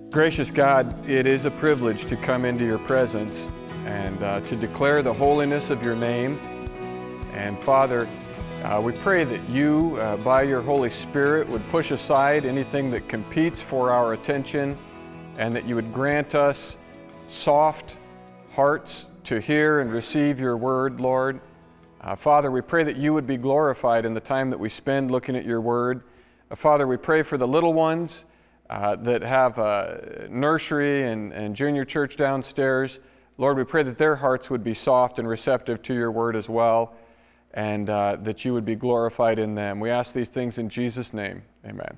Gracious God, it is a privilege to come into your presence and to declare the holiness of your name. And Father, we pray that you, by your Holy Spirit, would push aside anything that competes for our attention, and that you would grant us soft hearts to hear and receive your word, Lord. Father, we pray that you would be glorified in the time that we spend looking at your word. Father, we pray for the little ones that have a nursery and junior church downstairs. Lord, we pray that their hearts would be soft and receptive to your word as well, and that you would be glorified in them. We ask these things in Jesus' name. Amen.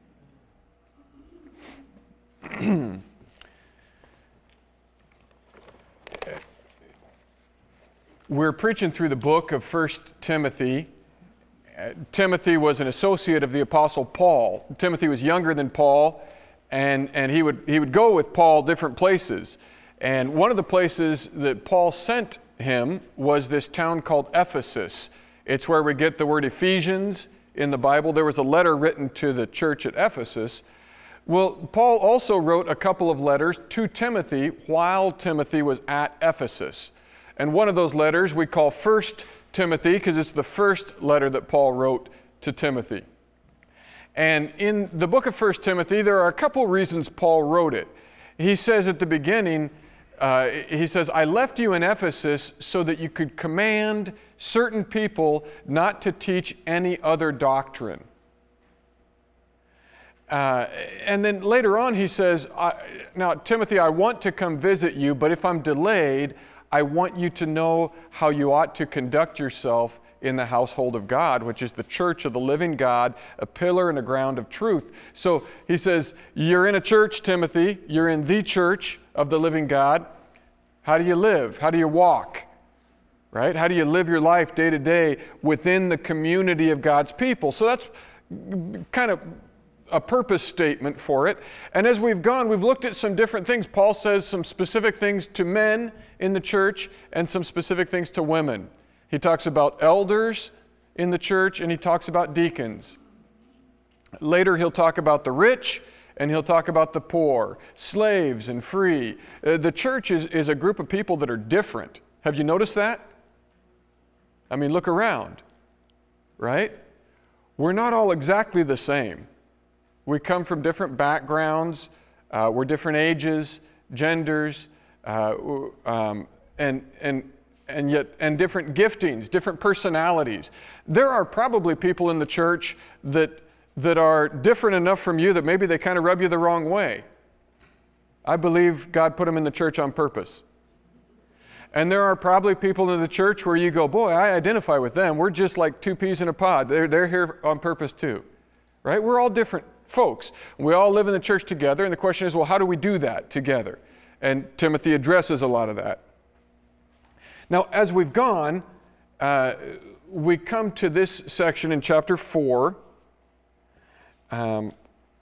We're preaching through the book of 1 Timothy. Timothy was an associate of the Apostle Paul. Timothy was younger than Paul, and he would go with Paul different places. And one of the places that Paul sent him was this town called Ephesus. It's where we get the word Ephesians in the Bible. There was a letter written to the church at Ephesus. Well, Paul also wrote a couple of letters to Timothy while Timothy was at Ephesus. And one of those letters we call 1 Timothy, because it's the first letter that Paul wrote to Timothy. And in the book of 1 Timothy, there are a couple reasons Paul wrote it. He says at the beginning, he says, I left you in Ephesus so that you could command certain people not to teach any other doctrine. And then later on he says, now Timothy, I want to come visit you, but if I'm delayed, I want you to know how you ought to conduct yourself in the household of God, which is the church of the living God, a pillar and a ground of truth. So he says, you're in a church, Timothy. You're in the church of the living God. How do you live? How do you walk? Right? How do you live your life day to day within the community of God's people? So that's kind of a purpose statement for it. And as we've gone, we've looked at some different things. Paul says some specific things to men in the church and some specific things to women. He talks about elders in the church and he talks about deacons. Later he'll talk about the rich and he'll talk about the poor, slaves and free. The church is a group of people that are different. Have you noticed that? I mean, look around, right? We're not all exactly the same. We come from different backgrounds, we're different ages, genders, and different giftings, different personalities. There are probably people in the church that are different enough from you that maybe they kind of rub you the wrong way. I believe God put them in the church on purpose. And there are probably people in the church where you go, boy, I identify with them. We're just like two peas in a pod. They're here on purpose too, right? We're all different folks. We all live in the church together, and the question is, well, how do we do that together? And Timothy addresses a lot of that. Now, as we've gone, we come to this section in chapter 4, where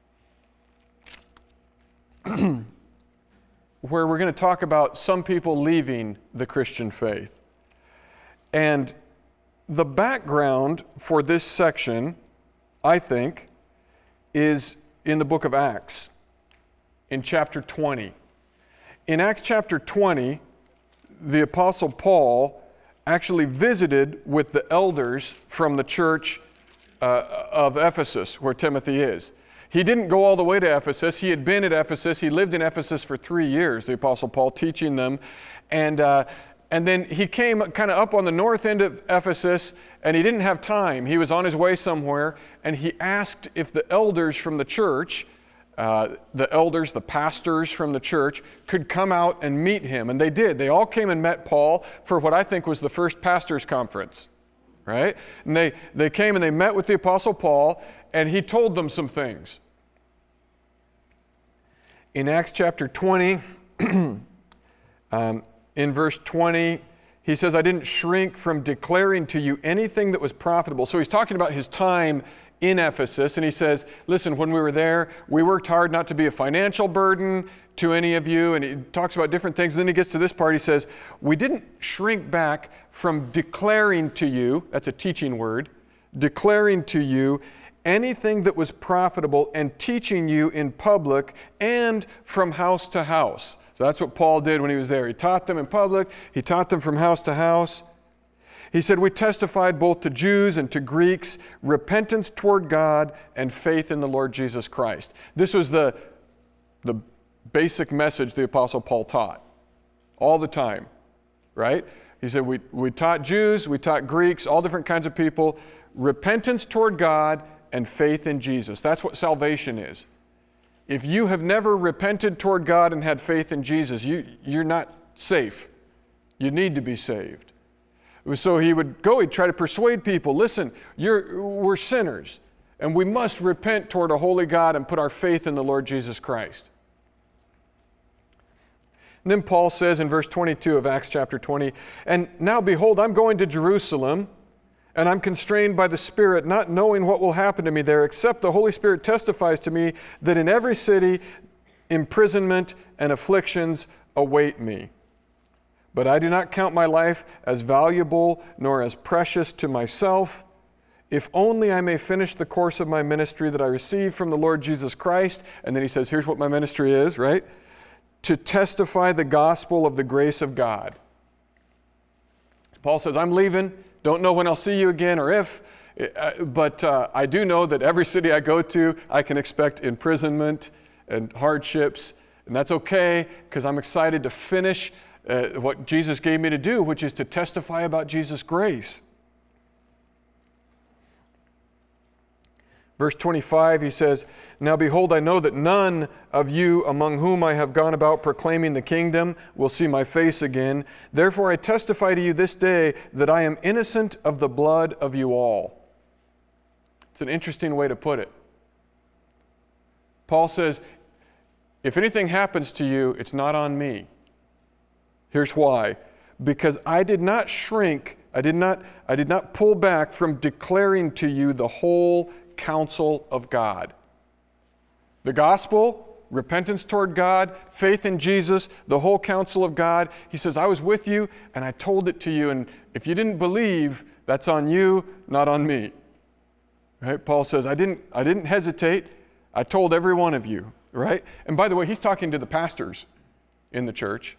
we're going to talk about some people leaving the Christian faith. And the background for this section, I think, is in the book of Acts, in chapter 20. In Acts chapter 20, the Apostle Paul actually visited with the elders from the church of Ephesus, where Timothy is. He didn't go all the way to Ephesus. He had been at Ephesus. He lived in Ephesus for 3 years, the Apostle Paul, teaching them. And then he came kind of up on the north end of Ephesus, and he didn't have time. He was on his way somewhere, and he asked if the elders from the church, the pastors from the church, could come out and meet him. And they did. They all came and met Paul for what I think was the first pastors' conference, right? And they came and they met with the Apostle Paul, and he told them some things. In Acts chapter 20, in verse 20, he says, I didn't shrink from declaring to you anything that was profitable. So he's talking about his time in Ephesus, and he says, listen, when we were there, we worked hard not to be a financial burden to any of you, and he talks about different things. Then he gets to this part, he says, we didn't shrink back from declaring to you, that's a teaching word, declaring to you anything that was profitable, and teaching you in public and from house to house. So that's what Paul did when he was there. He taught them in public. He taught them from house to house. He said, we testified both to Jews and to Greeks, repentance toward God and faith in the Lord Jesus Christ. This was the basic message the Apostle Paul taught all the time, right? He said, we taught Jews, we taught Greeks, all different kinds of people, repentance toward God and faith in Jesus. That's what salvation is. If you have never repented toward God and had faith in Jesus, you're not safe. You need to be saved. So he would go, he'd try to persuade people, listen, we're sinners, and we must repent toward a holy God and put our faith in the Lord Jesus Christ. And then Paul says in verse 22 of Acts chapter 20, and now behold, I'm going to Jerusalem, and I'm constrained by the Spirit, not knowing what will happen to me there, except the Holy Spirit testifies to me that in every city imprisonment and afflictions await me. But I do not count my life as valuable nor as precious to myself, if only I may finish the course of my ministry that I received from the Lord Jesus Christ. And then he says, here's what my ministry is, right? To testify the gospel of the grace of God. Paul says, I'm leaving. Don't know when I'll see you again or if, but I do know that every city I go to, I can expect imprisonment and hardships, and that's okay because I'm excited to finish what Jesus gave me to do, which is to testify about Jesus' grace. Verse 25, he says, now behold, I know that none of you among whom I have gone about proclaiming the kingdom will see my face again. Therefore I testify to you this day that I am innocent of the blood of you all. It's an interesting way to put it. Paul says, if anything happens to you, it's not on me. Here's why. Because I did not shrink, I did not pull back from declaring to you the whole counsel of God. The gospel, repentance toward God, faith in Jesus, the whole counsel of God. He says, I was with you and I told it to you, and if you didn't believe, that's on you, not on me. Right? Paul says, I didn't hesitate. I told every one of you, right? And by the way, he's talking to the pastors in the church.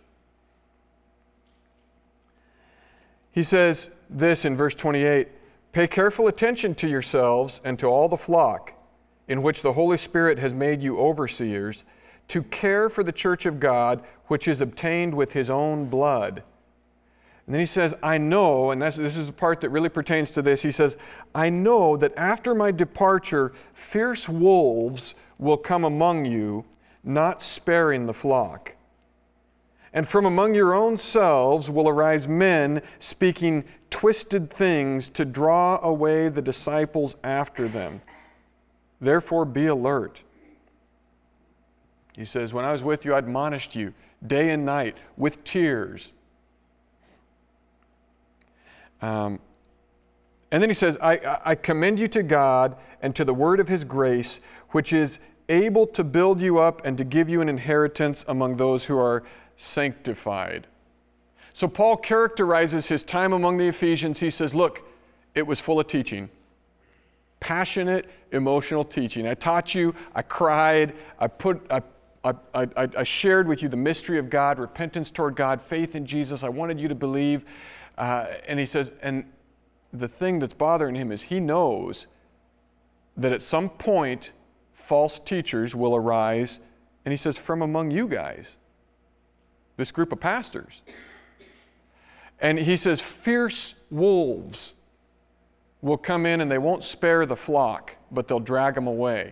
He says this in verse 28, pay careful attention to yourselves and to all the flock in which the Holy Spirit has made you overseers, to care for the church of God, which is obtained with his own blood. And then he says, I know, and this is the part that really pertains to this, he says, I know that after my departure, fierce wolves will come among you, not sparing the flock. And from among your own selves will arise men speaking twisted things to draw away the disciples after them. Therefore be alert. He says, when I was with you, I admonished you day and night with tears. And then he says, I commend you to God and to the word of his grace, which is able to build you up and to give you an inheritance among those who are sanctified. So Paul characterizes his time among the Ephesians. He says, look, it was full of teaching. Passionate, emotional teaching. I taught you, I cried, I shared with you the mystery of God, repentance toward God, faith in Jesus. I wanted you to believe. And he says, and the thing that's bothering him is he knows that at some point false teachers will arise. And he says, from among you guys, this group of pastors. And he says, fierce wolves will come in and they won't spare the flock, but they'll drag them away.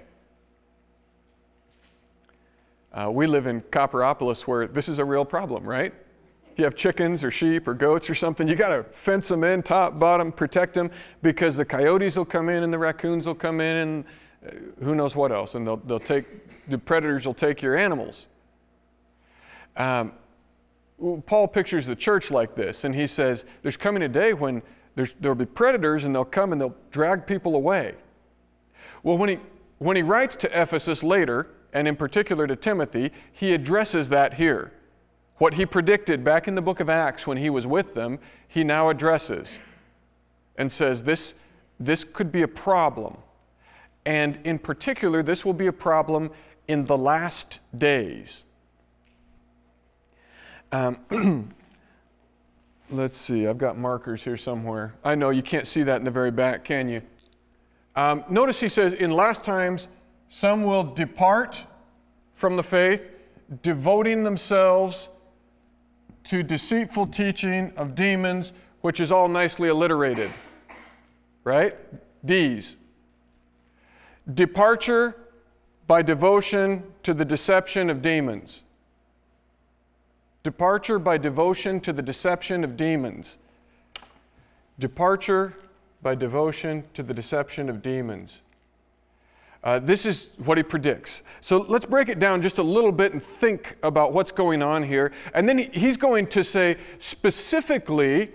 We live in Copperopolis where this is a real problem, right? If you have chickens or sheep or goats or something, you got to fence them in, top, bottom, protect them, because the coyotes will come in and the raccoons will come in and who knows what else, and the predators will take your animals. Paul pictures the church like this, and he says, there's coming a day when there'll be predators and they'll come and they'll drag people away. Well, when he writes to Ephesus later, and in particular to Timothy, he addresses that here. What he predicted back in the book of Acts when he was with them, he now addresses and says this could be a problem. And in particular, this will be a problem in the last days. Let's see, I've got markers here somewhere. I know you can't see that in the very back, can you? Notice he says, in last times, some will depart from the faith, devoting themselves to deceitful teaching of demons, which is all nicely alliterated, right? D's. Departure by devotion to the deception of demons. Departure by devotion to the deception of demons. Departure by devotion to the deception of demons. This is what he predicts. So let's break it down just a little bit and think about what's going on here. And then he's going to say specifically,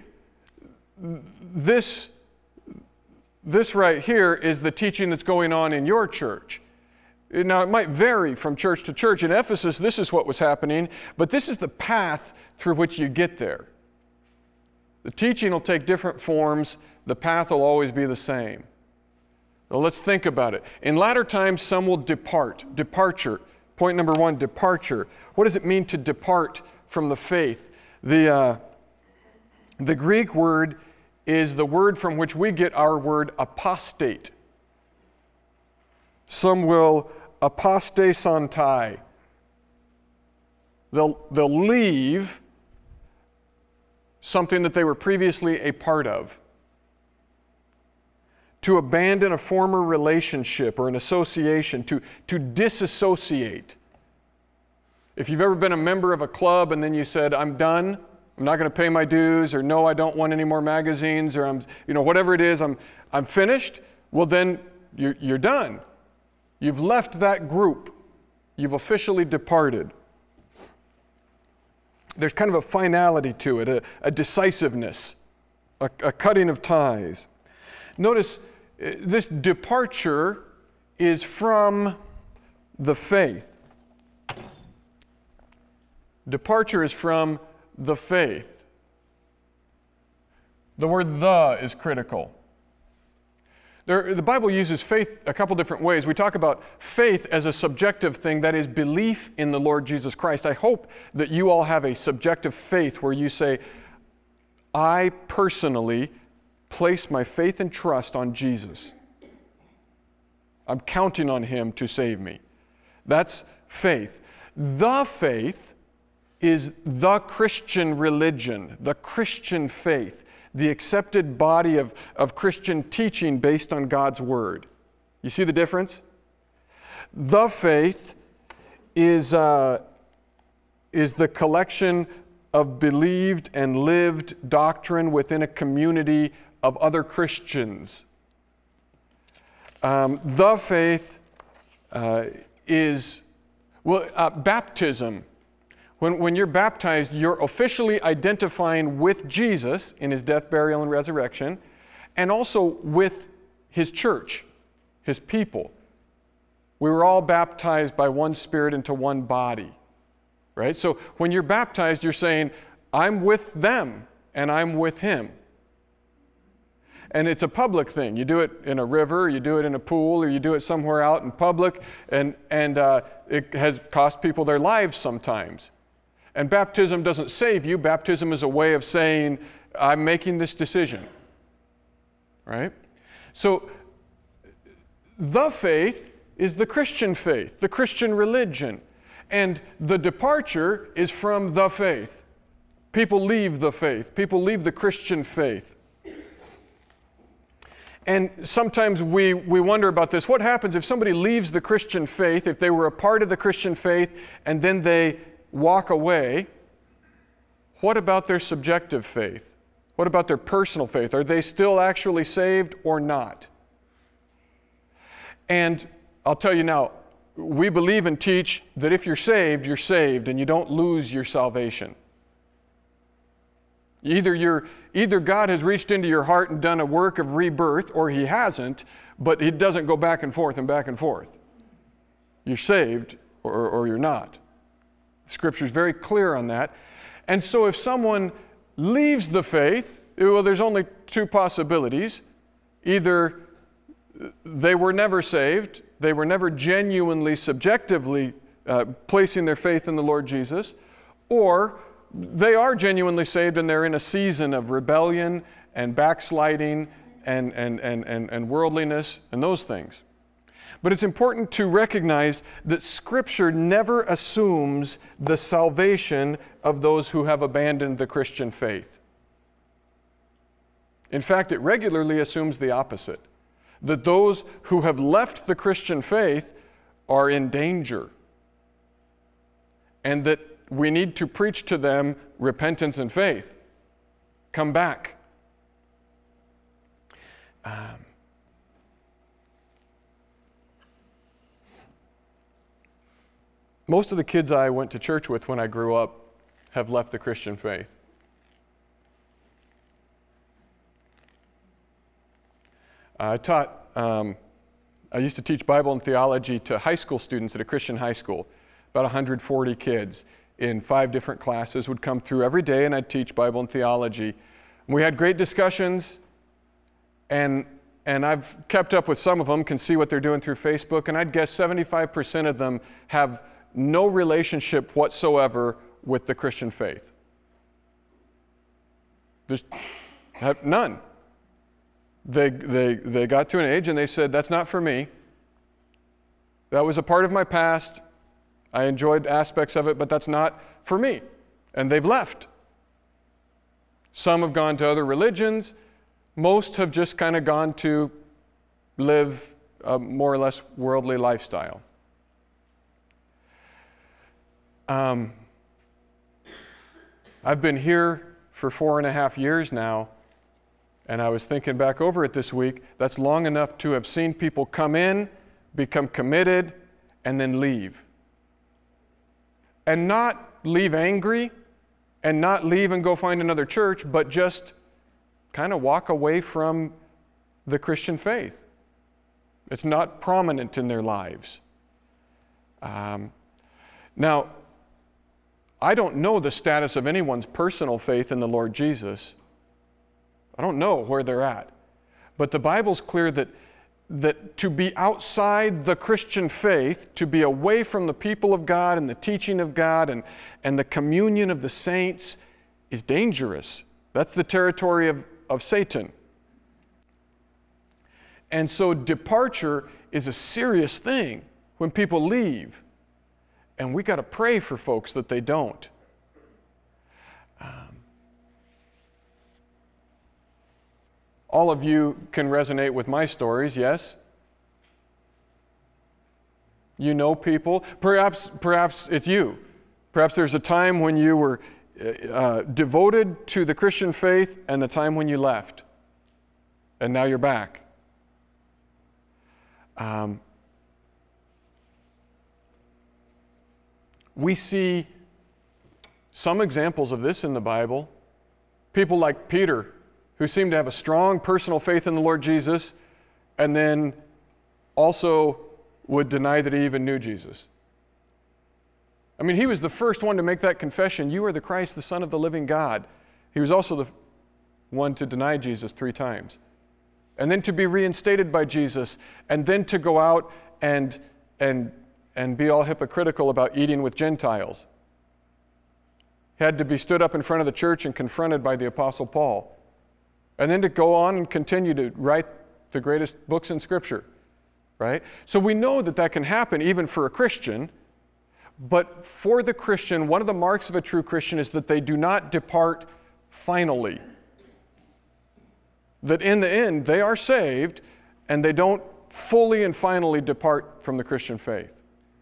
this right here is the teaching that's going on in your church. Now, it might vary from church to church. In Ephesus, this is what was happening, but this is the path through which you get there. The teaching will take different forms. The path will always be the same. Well, let's think about it. In latter times, some will depart. Departure. Point number one, departure. What does it mean to depart from the faith? The Greek word is the word from which we get our word apostate. Some will apostasantai. They'll leave something that they were previously a part of. To abandon a former relationship or an association, to disassociate. If you've ever been a member of a club and then you said, I'm done, I'm not going to pay my dues, or no, I don't want any more magazines, or whatever it is, I'm finished, well then you're done. You've left that group. You've officially departed. There's kind of a finality to it, a decisiveness, a cutting of ties. Notice this departure is from the faith. Departure is from the faith. The word "the" is critical. The Bible uses faith a couple different ways. We talk about faith as a subjective thing, that is belief in the Lord Jesus Christ. I hope that you all have a subjective faith where you say, I personally place my faith and trust on Jesus. I'm counting on Him to save me. That's faith. The faith is the Christian religion, the Christian faith, the accepted body of Christian teaching based on God's Word. You see the difference? The faith is the collection of believed and lived doctrine within a community of other Christians. The faith is baptism. When you're baptized, you're officially identifying with Jesus in His death, burial, and resurrection, and also with His church, His people. We were all baptized by one Spirit into one body, right? So when you're baptized, you're saying, I'm with them, and I'm with Him. And it's a public thing. You do it in a river, you do it in a pool, or you do it somewhere out in public, and it has cost people their lives sometimes. And baptism doesn't save you. Baptism is a way of saying, I'm making this decision. Right? So, the faith is the Christian faith, the Christian religion. And the departure is from the faith. People leave the faith. People leave the Christian faith. And sometimes we wonder about this. What happens if somebody leaves the Christian faith, if they were a part of the Christian faith, and then they walk away? What about their subjective faith? What about their personal faith? Are they still actually saved or not? And I'll tell you now, we believe and teach that if you're saved, and you don't lose your salvation. Either God has reached into your heart and done a work of rebirth, or He hasn't, but it doesn't go back and forth and back and forth. You're saved or you're not. Scripture's very clear on that. And so if someone leaves the faith, well, there's only two possibilities. Either they were never saved. They were never genuinely, subjectively placing their faith in the Lord Jesus. Or they are genuinely saved and they're in a season of rebellion and backsliding and worldliness and those things. But it's important to recognize that Scripture never assumes the salvation of those who have abandoned the Christian faith. In fact, it regularly assumes the opposite, that those who have left the Christian faith are in danger, and that we need to preach to them repentance and faith. Come back. Most of the kids I went to church with when I grew up have left the Christian faith. I used to teach Bible and theology to high school students at a Christian high school. About 140 kids in 5 different classes would come through every day, and I'd teach Bible and theology. We had great discussions, and I've kept up with some of them, can see what they're doing through Facebook, and I'd guess 75% of them have no relationship whatsoever with the Christian faith. There's none. They got to an age and they said, that's not for me. That was a part of my past. I enjoyed aspects of it, but that's not for me. And they've left. Some have gone to other religions. Most have just kind of gone to live a more or less worldly lifestyle. I've been here for 4.5 years now, and I was thinking back over it this week. That's long enough to have seen people come in, become committed, and then leave. And not leave angry, and not leave and go find another church, but just kind of walk away from the Christian faith. It's not prominent in their lives. Now, I don't know the status of anyone's personal faith in the Lord Jesus. I don't know where they're at. But the Bible's clear that to be outside the Christian faith, to be away from the people of God and the teaching of God and the communion of the saints is dangerous. That's the territory of Satan. And so departure is a serious thing when people leave. And we got to pray for folks that they don't. All of you can resonate with my stories, yes? You know people. Perhaps it's you. Perhaps there's a time when you were devoted to the Christian faith and the time when you left. And now you're back. We see some examples of this in the Bible. People like Peter, who seemed to have a strong personal faith in the Lord Jesus, and then also would deny that he even knew Jesus. I mean, he was the first one to make that confession, "You are the Christ, the Son of the living God." He was also the one to deny Jesus 3 times. And then to be reinstated by Jesus, and then to go out and be all hypocritical about eating with Gentiles. Had to be stood up in front of the church and confronted by the Apostle Paul. And then to go on and continue to write the greatest books in Scripture, right? So we know that can happen even for a Christian, but for the Christian, one of the marks of a true Christian is that they do not depart finally. That in the end, they are saved, and they don't fully and finally depart from the Christian faith.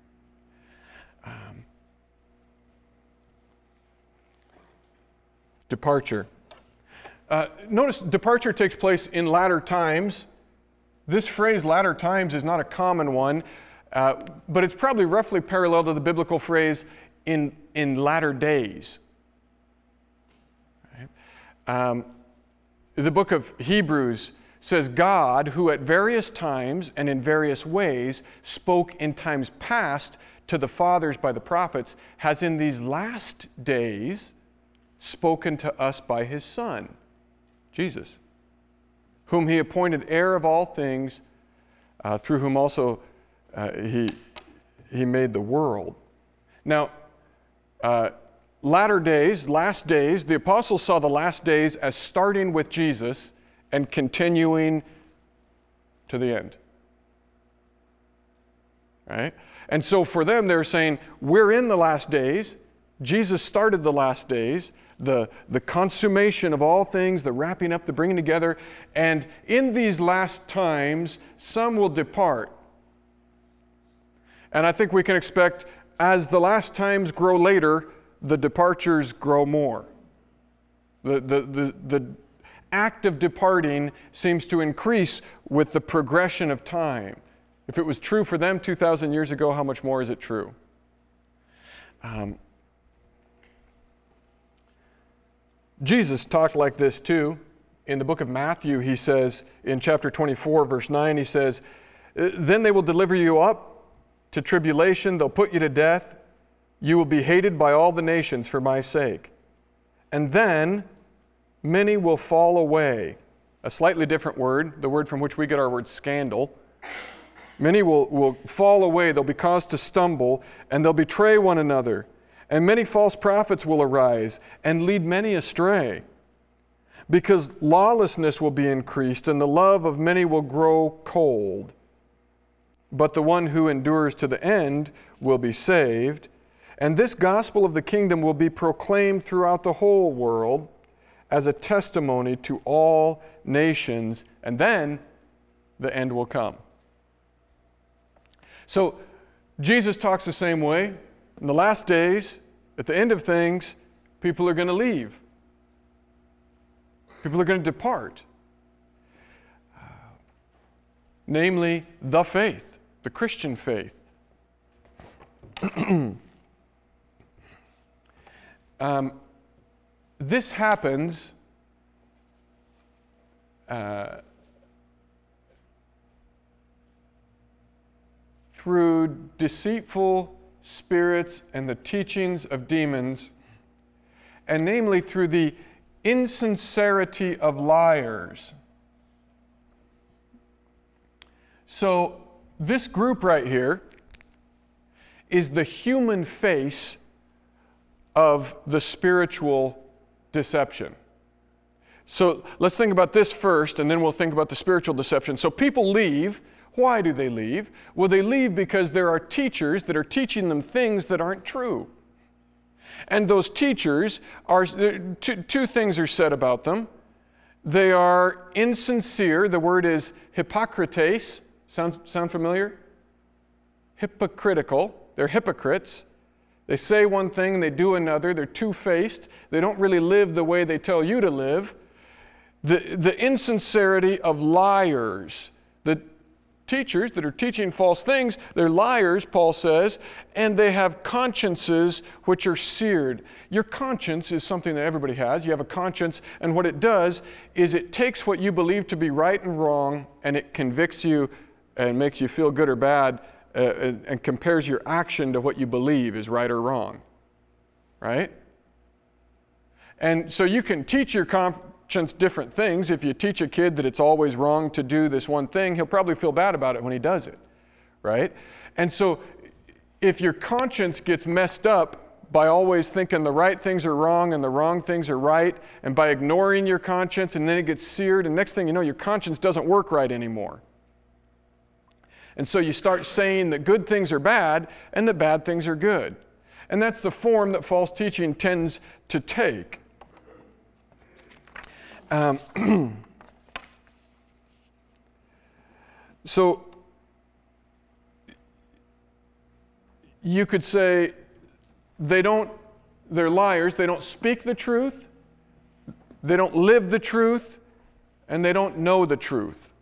Departure. Notice departure takes place in latter times. This phrase, latter times, is not a common one, but it's probably roughly parallel to the biblical phrase in latter days. Right? The book of Hebrews says, God, who at various times and in various ways spoke in times past to the fathers by the prophets, has in these last days spoken to us by his Son, Jesus, whom he appointed heir of all things, through whom also he made the world. Now, latter days, last days, the apostles saw the last days as starting with Jesus and continuing to the end. Right? And so for them, they're saying, we're in the last days. Jesus started the last days, the consummation of all things, the wrapping up, the bringing together. And in these last times, some will depart. And I think we can expect, as the last times grow later, the departures grow more. The act of departing seems to increase with the progression of time. If it was true for them 2,000 years ago, how much more is it true? Jesus talked like this too. In the book of Matthew, he says, in chapter 24, verse 9, he says, "Then they will deliver you up to tribulation, they'll put you to death. You will be hated by all the nations for my sake. And then many will fall away." A slightly different word, the word from which we get our word scandal. Many will fall away, they'll be caused to stumble, and they'll betray one another. And many false prophets will arise and lead many astray. Because lawlessness will be increased, and the love of many will grow cold. But the one who endures to the end will be saved. And this gospel of the kingdom will be proclaimed throughout the whole world as a testimony to all nations, and then the end will come. So Jesus talks the same way. In the last days, at the end of things, people are going to leave. People are going to depart. Namely, the faith, the Christian faith. This happens through deceitful spirits and the teachings of demons, and namely through the insincerity of liars. So this group right here is the human face of the spiritual deception. So let's think about this first, and then we'll think about the spiritual deception. So people leave. Why do they leave? Well, they leave because there are teachers that are teaching them things that aren't true. And those teachers are, two things are said about them. They are insincere. The word is hypocrites. Sound familiar? Hypocritical. They're hypocrites. They say one thing and they do another. They're two-faced. They don't really live the way they tell you to live. The insincerity of liars. The teachers that are teaching false things, they're liars, Paul says, and they have consciences which are seared. Your conscience is something that everybody has. You have a conscience, and what it does is it takes what you believe to be right and wrong, and it convicts you and makes you feel good or bad, and compares your action to what you believe is right or wrong. Right? And so you can teach your conscience different things. If you teach a kid that it's always wrong to do this one thing, he'll probably feel bad about it when he does it, right? And so if your conscience gets messed up by always thinking the right things are wrong and the wrong things are right, and by ignoring your conscience, and then it gets seared, and next thing you know, your conscience doesn't work right anymore. And so you start saying that good things are bad and that bad things are good. And that's the form that false teaching tends to take. So you could say they're liars, they don't speak the truth, they don't live the truth, and they don't know the truth.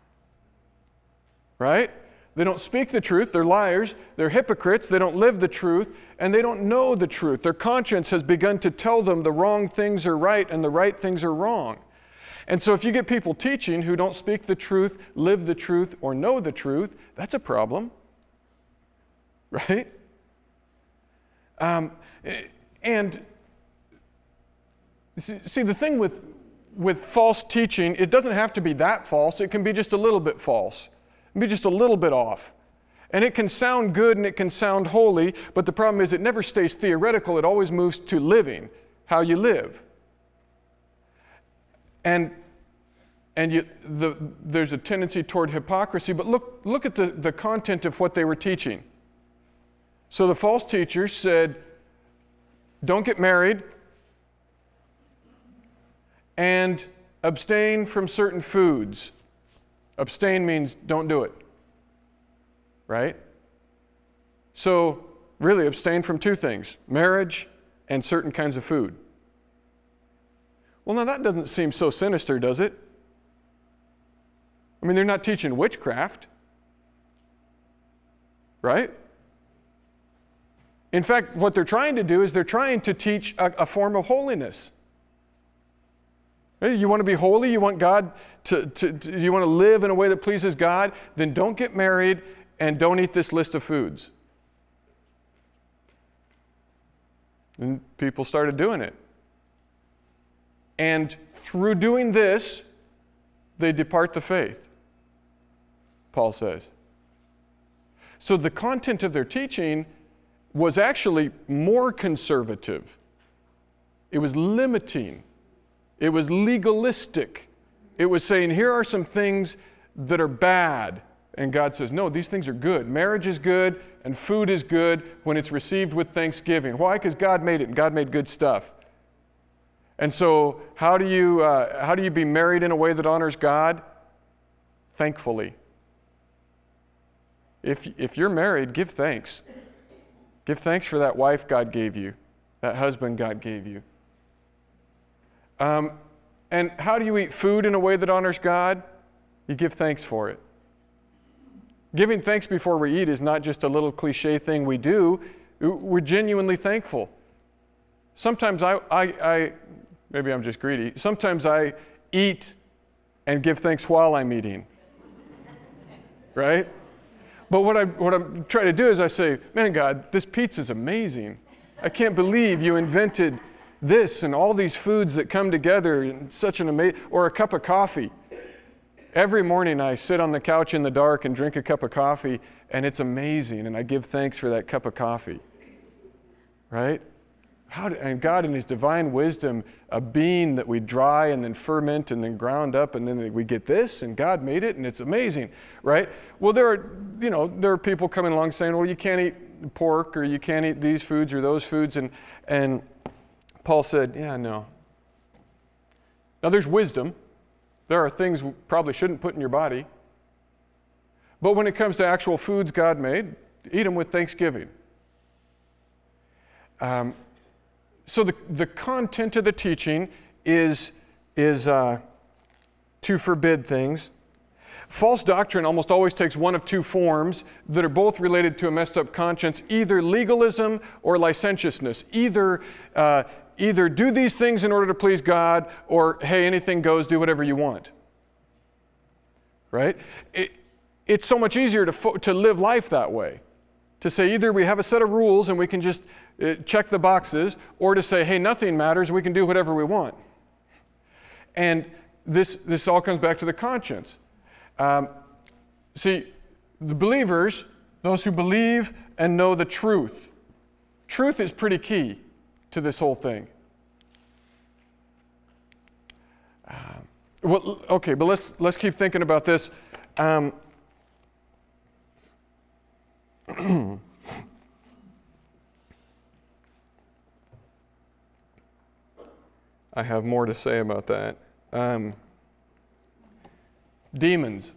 Right? They don't speak the truth, they're liars, they're hypocrites, they don't live the truth, and they don't know the truth. Their conscience has begun to tell them the wrong things are right and the right things are wrong. And so if you get people teaching who don't speak the truth, live the truth, or know the truth, that's a problem. Right? And see, the thing with false teaching, it doesn't have to be that false. It can be just a little bit false. be just a little bit off. And it can sound good and it can sound holy, but the problem is it never stays theoretical. It always moves to living, how you live. And there's a tendency toward hypocrisy, but look at the content of what they were teaching. So the false teachers said, don't get married and abstain from certain foods. Abstain means don't do it, right? So really abstain from two things, marriage and certain kinds of food. Well, now that doesn't seem so sinister, does it? I mean, they're not teaching witchcraft, right? In fact, what they're trying to do is they're trying to teach a form of holiness. You want to be holy? You want God you want to live in a way that pleases God? Then don't get married and don't eat this list of foods. And people started doing it. And through doing this, they depart the faith, Paul says. So the content of their teaching was actually more conservative. It was limiting. It was legalistic. It was saying, here are some things that are bad. And God says, no, these things are good. Marriage is good, and food is good when it's received with thanksgiving. Why? Because God made it, and God made good stuff. And so, how do you be married in a way that honors God? Thankfully. If you're married, give thanks. Give thanks for that wife God gave you, that husband God gave you. And how do you eat food in a way that honors God? You give thanks for it. Giving thanks before we eat is not just a little cliche thing we do. We're genuinely thankful. Sometimes maybe I'm just greedy. Sometimes I eat and give thanks while I'm eating. Right? But what I'm trying to do is I say, man, God, this pizza's amazing. I can't believe you invented this and all these foods that come together in such an amazing, or a cup of coffee. Every morning I sit on the couch in the dark and drink a cup of coffee, and it's amazing, and I give thanks for that cup of coffee. Right? And God in His divine wisdom, a bean that we dry and then ferment and then ground up, and then we get this, and God made it, and it's amazing, right? Well, there are people coming along saying, well, you can't eat pork, or you can't eat these foods or those foods, and Paul said, yeah, no. Now, there's wisdom. There are things we probably shouldn't put in your body. But when it comes to actual foods God made, eat them with thanksgiving. So the content of the teaching is to forbid things. False doctrine almost always takes one of two forms that are both related to a messed up conscience, either legalism or licentiousness. Either do these things in order to please God, or, hey, anything goes, do whatever you want. Right? It's so much easier to live life that way. To say either we have a set of rules and we can just check the boxes, or to say, hey, nothing matters, we can do whatever we want. And this all comes back to the conscience. See, the believers, those who believe and know the truth. Truth is pretty key to this whole thing. Okay, but let's keep thinking about this. I have more to say about that. Demons.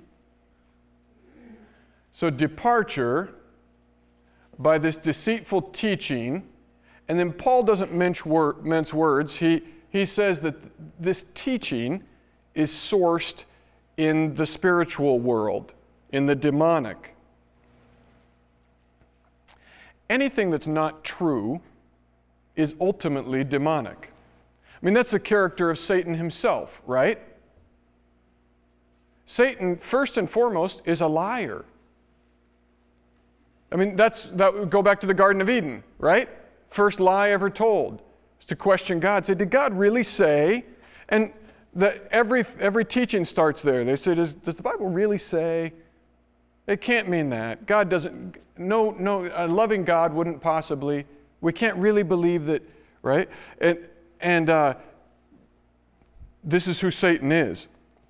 So departure by this deceitful teaching, and then Paul doesn't mince words. He says that this teaching is sourced in the spiritual world, in the demonic. Anything that's not true is ultimately demonic. I mean, that's the character of Satan himself, right? Satan, first and foremost, is a liar. I mean, that would go back to the Garden of Eden, right? First lie ever told is to question God. Say, did God really say? And every teaching starts there. They say, does the Bible really say? It can't mean that. God doesn't, a loving God wouldn't possibly, we can't really believe that, right? And this is who Satan is.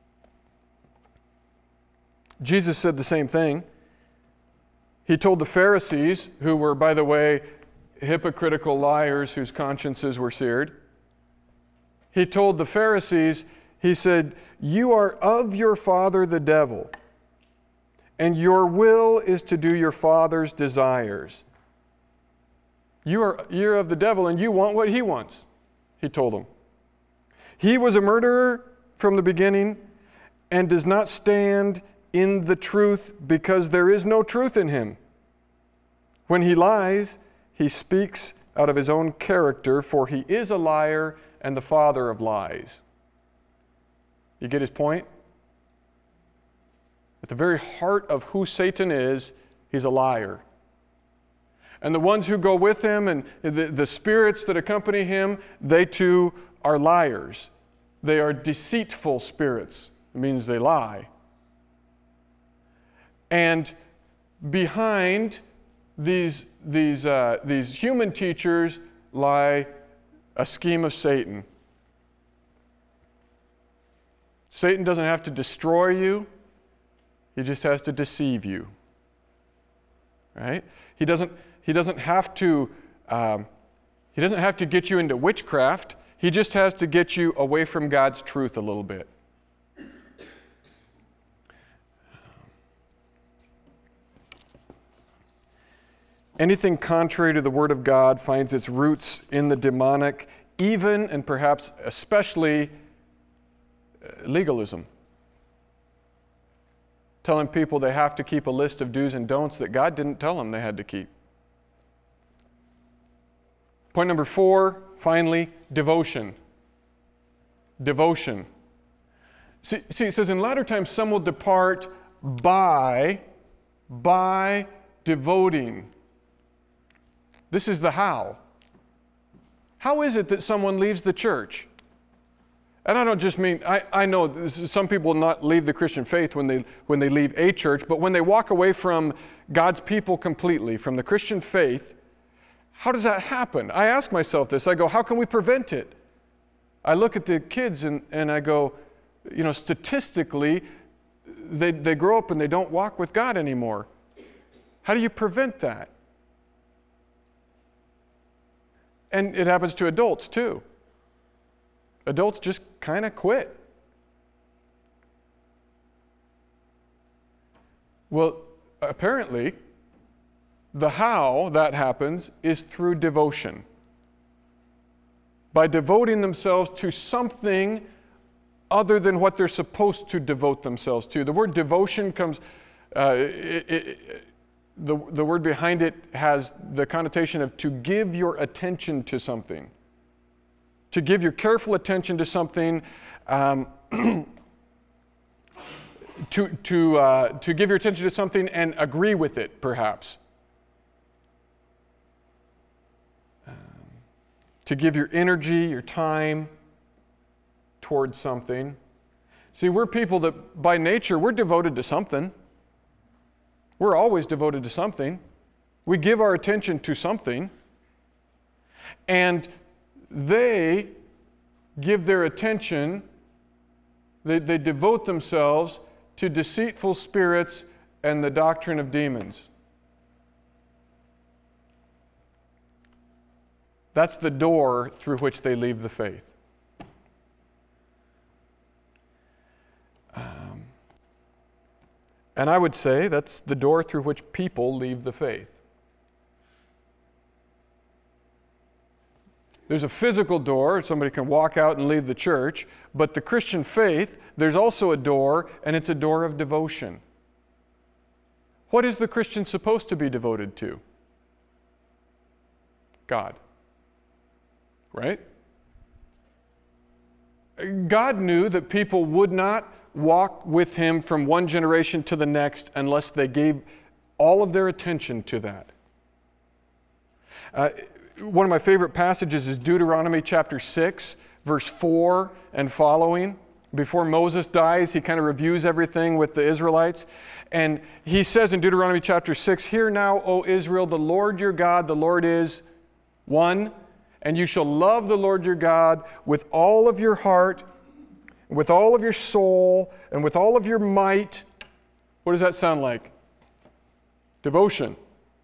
Jesus said the same thing. He told the Pharisees, who were, by the way, hypocritical liars whose consciences were seared. He told the Pharisees, he said, "You are of your father the devil, and your will is to do your father's desires." You're of the devil, and you want what he wants, he told them. He was a murderer from the beginning and does not stand in the truth because there is no truth in him. When he lies, he speaks out of his own character, for he is a liar and the father of lies. You get his point? At the very heart of who Satan is, he's a liar. And the ones who go with him and the spirits that accompany him, they too are liars. They are deceitful spirits. It means they lie. And behind these human teachers lie a scheme of Satan. Satan doesn't have to destroy you. He just has to deceive you. Right? He doesn't have to get you into witchcraft. He just has to get you away from God's truth a little bit. Anything contrary to the Word of God finds its roots in the demonic, even and perhaps especially legalism. Telling people they have to keep a list of do's and don'ts that God didn't tell them they had to keep. Point number 4, finally, devotion. Devotion. See, it says in latter times some will depart by devoting. This is the how. How is it that someone leaves the church? And I don't just mean, I know some people will not leave the Christian faith when they leave a church, but when they walk away from God's people completely, from the Christian faith, how does that happen? I ask myself this. I go, how can we prevent it? I look at the kids and I go, statistically, they grow up and they don't walk with God anymore. How do you prevent that? And it happens to adults too. Adults just kind of quit. Well, apparently, the how that happens is through devotion. By devoting themselves to something other than what they're supposed to devote themselves to. The word devotion comes, the word behind it has the connotation of to give your attention to something. To give your careful attention to something, to give your attention to something and agree with it, perhaps. To give your energy, your time towards something. See, we're people that by nature, we're devoted to something. We're always devoted to something. We give our attention to something. And they give their attention, they devote themselves to deceitful spirits and the doctrine of demons. That's the door through which they leave the faith. And I would say that's the door through which people leave the faith. There's a physical door, somebody can walk out and leave the church, but the Christian faith, there's also a door, and it's a door of devotion. What is the Christian supposed to be devoted to? God. Right? God knew that people would not walk with Him from one generation to the next unless they gave all of their attention to that. One of my favorite passages is Deuteronomy chapter 6, verse 4 and following. Before Moses dies, he kind of reviews everything with the Israelites. And he says in Deuteronomy chapter 6, "Hear now, O Israel, the Lord your God, the Lord is one, and you shall love the Lord your God with all of your heart, with all of your soul, and with all of your might." What does that sound like? Devotion.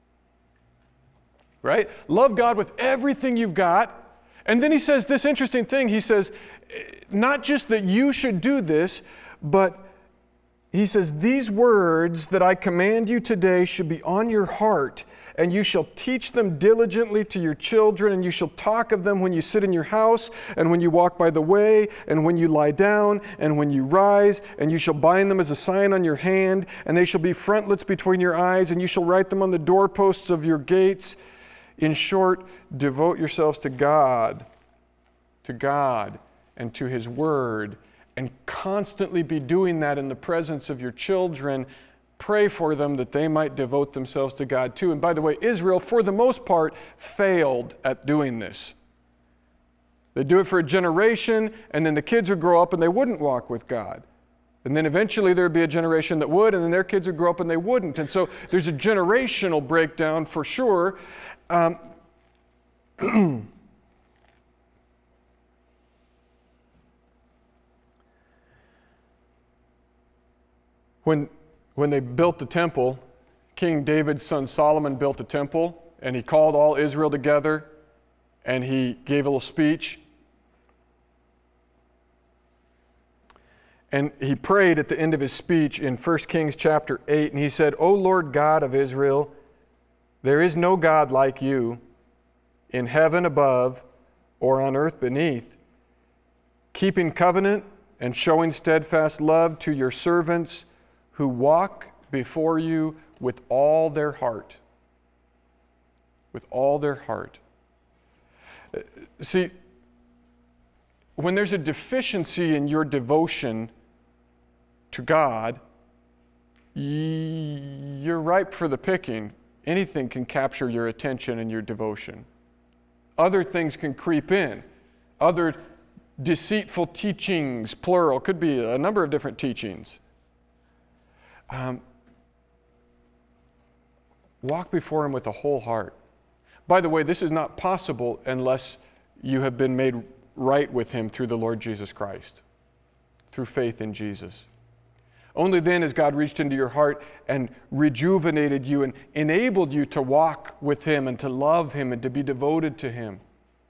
Right? Love God with everything you've got. And then he says this interesting thing. He says, not just that you should do this, but he says, "These words that I command you today should be on your heart, and you shall teach them diligently to your children, and you shall talk of them when you sit in your house, and when you walk by the way, and when you lie down, and when you rise, and you shall bind them as a sign on your hand, and they shall be frontlets between your eyes, and you shall write them on the doorposts of your gates." In short, devote yourselves to God, and to His Word, and constantly be doing that in the presence of your children. Pray for them that they might devote themselves to God too. And by the way, Israel, for the most part, failed at doing this. They'd do it for a generation, and then the kids would grow up and they wouldn't walk with God. And then eventually there'd be a generation that would, and then their kids would grow up and they wouldn't. And so there's a generational breakdown for sure. When they built the temple, King David's son Solomon built the temple, and he called all Israel together, and he gave a little speech. And he prayed at the end of his speech in 1 Kings chapter 8, and he said, "O Lord God of Israel, there is no God like you in heaven above or on earth beneath, keeping covenant and showing steadfast love to your servants who walk before you with all their heart." With all their heart. See, when there's a deficiency in your devotion to God, you're ripe for the picking. Anything can capture your attention and your devotion. Other things can creep in. Other deceitful teachings, plural, could be a number of different teachings. Walk before Him with a whole heart. By the way, this is not possible unless you have been made right with Him through the Lord Jesus Christ, through faith in Jesus. Only then has God reached into your heart and rejuvenated you and enabled you to walk with Him and to love Him and to be devoted to Him.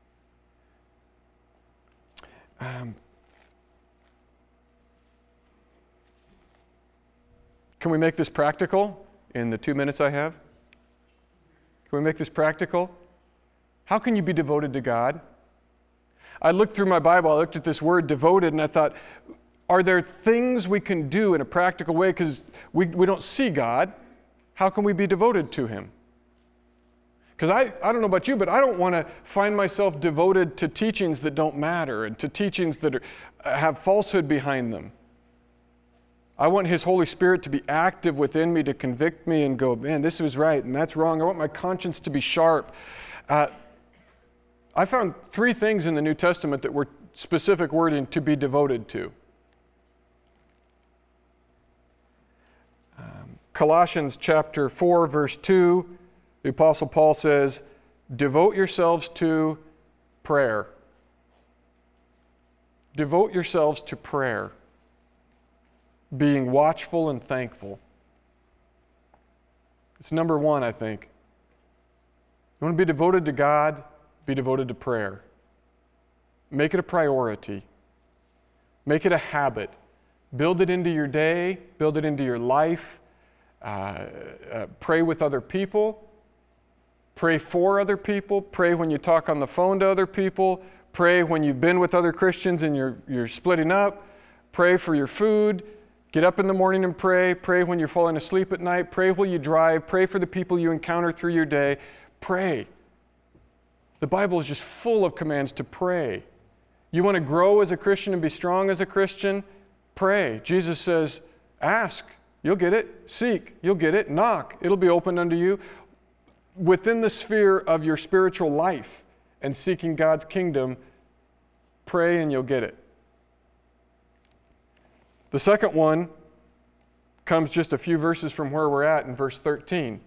Can we make this practical in the 2 minutes I have? Can we make this practical? How can you be devoted to God? I looked through my Bible, I looked at this word devoted, and I thought, are there things we can do in a practical way? Because we don't see God. How can we be devoted to Him? Because I don't know about you, but I don't want to find myself devoted to teachings that don't matter and to teachings that have falsehood behind them. I want His Holy Spirit to be active within me to convict me and go, man, this is right and that's wrong. I want my conscience to be sharp. I found 3 things in the New Testament that were specific wording to be devoted to. Colossians chapter 4, verse 2, the Apostle Paul says, "Devote yourselves to prayer." Devote yourselves to prayer, being watchful and thankful. It's number 1, I think. You want to be devoted to God? Be devoted to prayer. Make it a priority. Make it a habit. Build it into your day. Build it into your life. Pray with other people. Pray for other people. Pray when you talk on the phone to other people. Pray when you've been with other Christians and you're splitting up. Pray for your food. Get up in the morning and pray. Pray when you're falling asleep at night. Pray while you drive. Pray for the people you encounter through your day. Pray. The Bible is just full of commands to pray. You want to grow as a Christian and be strong as a Christian? Pray. Jesus says, ask, you'll get it. Seek, you'll get it. Knock, it'll be opened unto you. Within the sphere of your spiritual life and seeking God's kingdom, pray and you'll get it. The second one comes just a few verses from where we're at in verse 13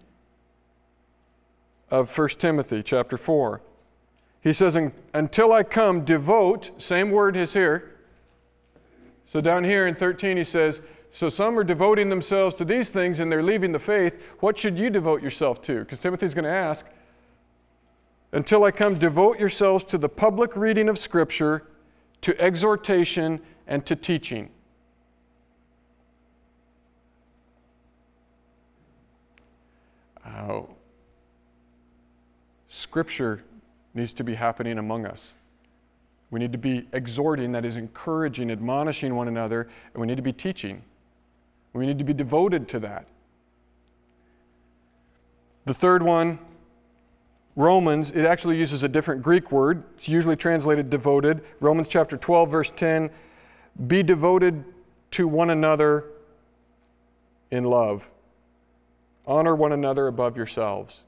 of 1 Timothy chapter 4. He says, until I come, devote, same word is here. So down here in 13 he says, so some are devoting themselves to these things and they're leaving the faith. What should you devote yourself to? Because Timothy's going to ask, until I come, devote yourselves to the public reading of Scripture, to exhortation, and to teaching. Scripture needs to be happening among us. We need to be exhorting, that is encouraging, admonishing one another, and we need to be teaching. We need to be devoted to that. The third one, Romans, it actually uses a different Greek word. It's usually translated devoted. Romans chapter 12, verse 10, be devoted to one another in love. Honor one another above yourselves.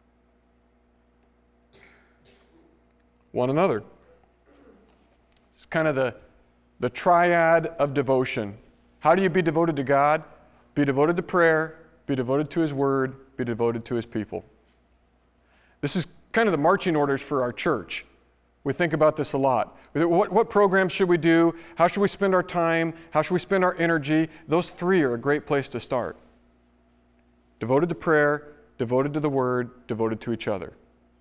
One another. It's kind of the triad of devotion. How do you be devoted to God? Be devoted to prayer, be devoted to His Word, be devoted to His people. This is kind of the marching orders for our church. We think about this a lot. What programs should we do? How should we spend our time? How should we spend our energy? Those three are a great place to start. Devoted to prayer, devoted to the Word, devoted to each other.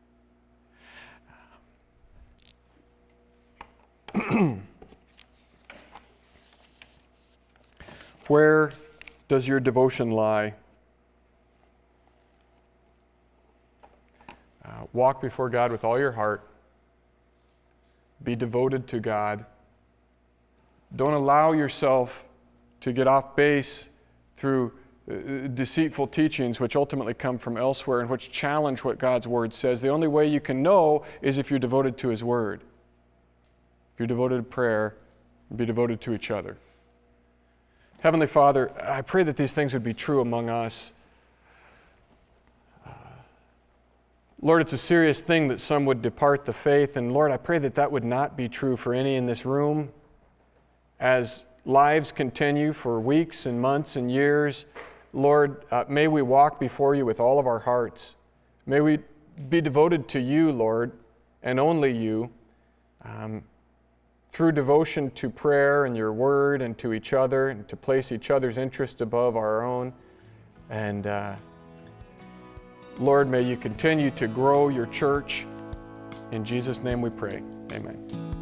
Where does your devotion lie? Walk before God with all your heart. Be devoted to God. Don't allow yourself to get off base through deceitful teachings which ultimately come from elsewhere and which challenge what God's Word says. The only way you can know is if you're devoted to His Word. If you're devoted to prayer, be devoted to each other. Heavenly Father, I pray that these things would be true among us. Lord, it's a serious thing that some would depart the faith, and Lord, I pray that that would not be true for any in this room. As lives continue for weeks and months and years, Lord, may we walk before You with all of our hearts. May we be devoted to You, Lord, and only You, through devotion to prayer and Your Word and to each other, and to place each other's interest above our own. And Lord, may You continue to grow Your church. In Jesus' name we pray. Amen.